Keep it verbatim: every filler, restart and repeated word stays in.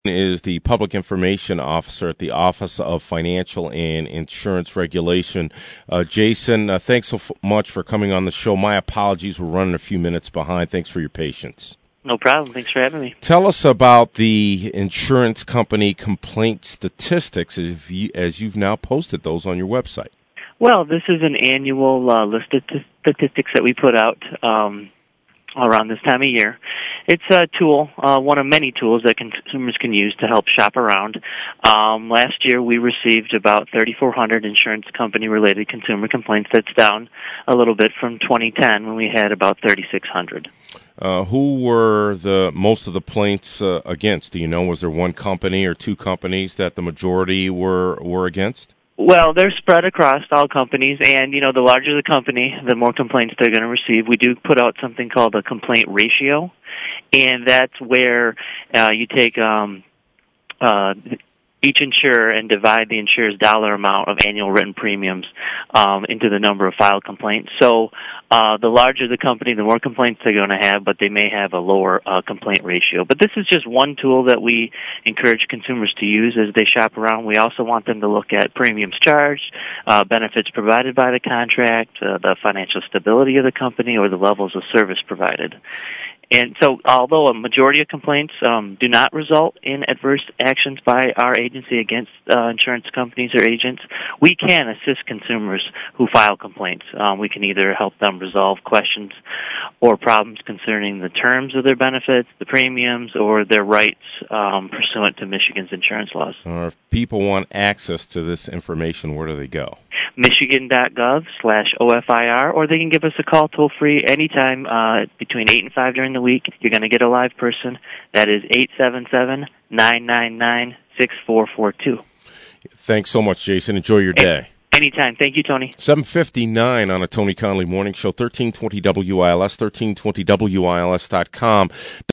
Is the Public Information Officer at the Office of Financial and Insurance Regulation. Uh, Jason, uh, thanks so f- much for coming on the show. My apologies, we're running a few minutes behind. Thanks for your patience. No problem. Thanks for having me. Tell us about the insurance company complaint statistics as, you, as you've now posted those on your website. Well, this is an annual uh, list of t- statistics that we put out um, around this time of year. It's a tool, uh, one of many tools that consumers can use to help shop around. Um, last year, we received about thirty-four hundred insurance company-related consumer complaints. That's down a little bit from twenty ten when we had about thirty-six hundred. Uh, who were the most of the complaints uh, against? Do you know, was there one company or two companies that the majority were were against? Well, they're spread across all companies, and, you know, the larger the company, the more complaints they're going to receive. We do put out something called a complaint ratio, and that's where uh, you take um, uh, each insurer and divide the insurer's dollar amount of annual written premiums um, into the number of filed complaints. So uh, the larger the company, the more complaints they're going to have, but they may have a lower uh, complaint ratio. But this is just one tool that we encourage consumers to use as they shop around. We also want them to look at premiums charged, uh, benefits provided by the contract, uh, the financial stability of the company, or the levels of service provided. And so, although a majority of complaints um, do not result in adverse actions by our agency against uh, insurance companies or agents, we can assist consumers who file complaints. Um, we can either help them resolve questions or problems concerning the terms of their benefits, the premiums, or their rights um, pursuant to Michigan's insurance laws. Or if people want access to this information, where do they go? Michigan.gov slash OFIR, or they can give us a call toll-free anytime uh, between eight and five during the week. You're going to get a live person. That is eight seven seven, nine nine nine, six four four two. Thanks so much, Jason. Enjoy your day. Anytime. Thank you, Tony. seven fifty-nine on a Tony Conley Morning Show, thirteen twenty W I L S, thirteen twenty W I L S dot com.